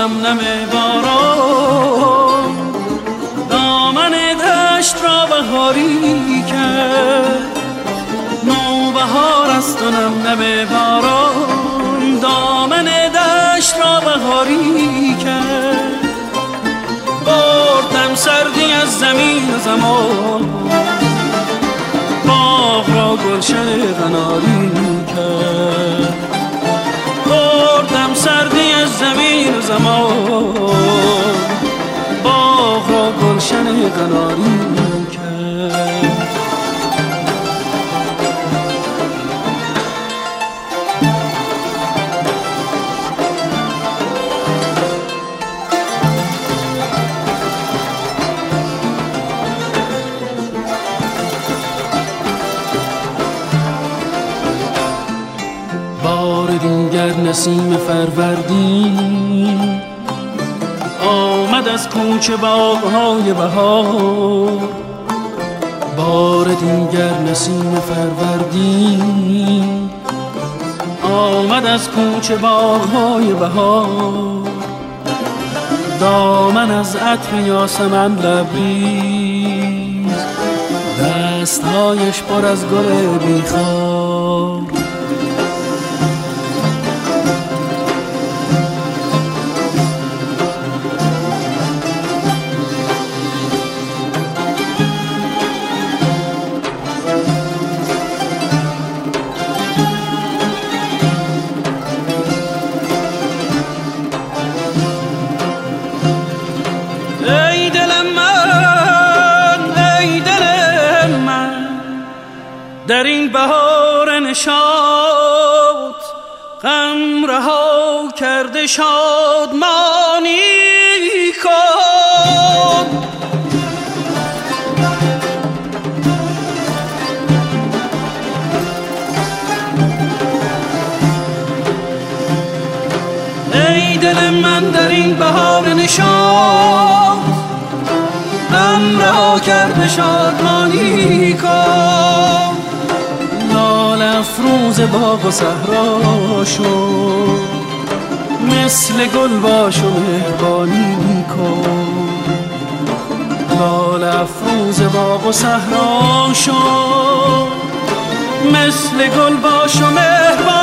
نم نم باران دامن دشت را بهاری کرد. نوبهار است و نم نم باران دامن دشت را بهاری کرد. بردم سردی از زمین و زمان باغ را گلشن قناری کرد. بردم سردی از زمین و زمان باغ را گلشن قناری کرد. بار دیگر نسیم فروردین آمد از کوچه باغ‌های بهار. بار دیگر نسیم فروردین آمد از کوچه باغ‌های بهار. دامن از عطر یاسمن لبریز دستهایش پر از گل بیخار. ای دل من در این بهار نشاط غم رها کرده شادمانی کن. ای دل من در این بهار نشاط غم رها کرده شادمانی کن. لاله افروز باغ و صحرا شو مثل گل باش و مهربانی کن. لاله افروز باغ و صحرا شو مثل گل باش و مهربانی